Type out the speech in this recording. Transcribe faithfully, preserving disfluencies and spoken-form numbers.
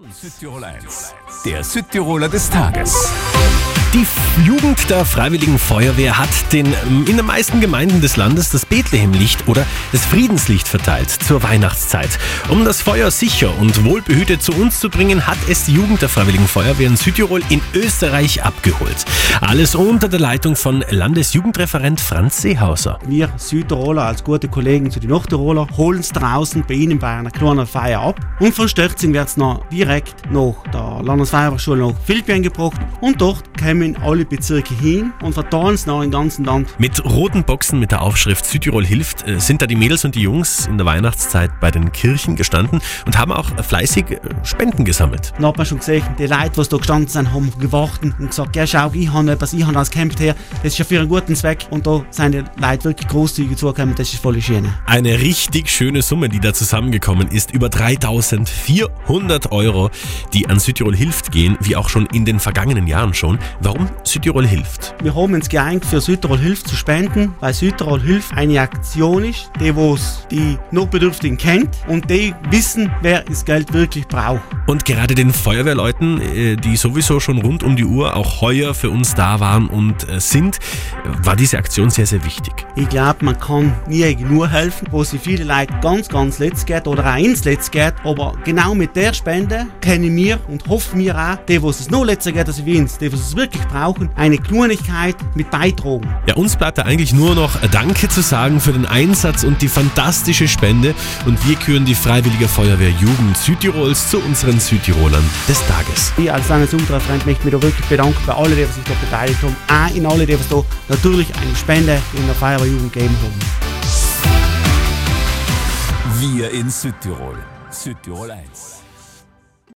Südtirol eins, der Südtiroler des Tages. Die Jugend der Freiwilligen Feuerwehr hat den in den meisten Gemeinden des Landes das Bethlehemlicht oder das Friedenslicht verteilt zur Weihnachtszeit. Um das Feuer sicher und wohlbehütet zu uns zu bringen, hat es die Jugend der Freiwilligen Feuerwehr in Südtirol in Österreich abgeholt. Alles unter der Leitung von Landesjugendreferent Franz Seehauser. Wir Südtiroler als gute Kollegen zu den Nordtiroler holen es draußen bei ihnen bei einer kleinen Feier ab. Und von Störzing wird es noch direkt nach der Landesfeuerwehrschule nach Vilpien gebracht und dort kommen alle Bezirke hin und verteilen es nach dem ganzen Land. Mit roten Boxen mit der Aufschrift Südtirol hilft sind da die Mädels und die Jungs in der Weihnachtszeit bei den Kirchen gestanden und haben auch fleißig Spenden gesammelt. Dann hat man schon gesehen, die Leute, die da gestanden sind, haben gewartet und gesagt, ja schau, ich habe etwas, ich habe als Camp her, das ist ja für einen guten Zweck. Und da sind die Leute wirklich großzügig zugekommen, das ist voll schön. Eine richtig schöne Summe, die da zusammengekommen ist, über dreitausendvierhundert Euro, die an Südtirol hilft gehen, wie auch schon in den vergangenen Jahren schon. Warum Südtirol hilft? Wir haben uns geeint, für Südtirol hilft zu spenden, weil Südtirol hilft eine Aktion ist, die was die Notbedürftigen kennt und die wissen, wer das Geld wirklich braucht. Und gerade den Feuerwehrleuten, die sowieso schon rund um die Uhr auch heuer für uns da waren und sind, war diese Aktion sehr, sehr wichtig. Ich glaube, man kann nie genug helfen, wo sich viele Leute ganz, ganz letzt geht oder auch ins Letzt geht, aber genau mit der Spende kennen wir und hoffen wir auch, die, was es noch letzter geht, als wir uns, die, was es wirklich brauchen, eine Kleinigkeit mit beitragen. Ja, uns bleibt da eigentlich nur noch Danke zu sagen für den Einsatz und die fantastische Spende und wir küren die Freiwillige Feuerwehr Jugend Südtirols zu unseren Südtirolern des Tages. Ich als Landesjugendreferent möchte mich da wirklich bedanken bei allen, die sich da beteiligt haben, auch in alle, die da natürlich eine Spende in der Feuerwehr Jugend gegeben haben. Wir in Südtirol. Südtirol eins.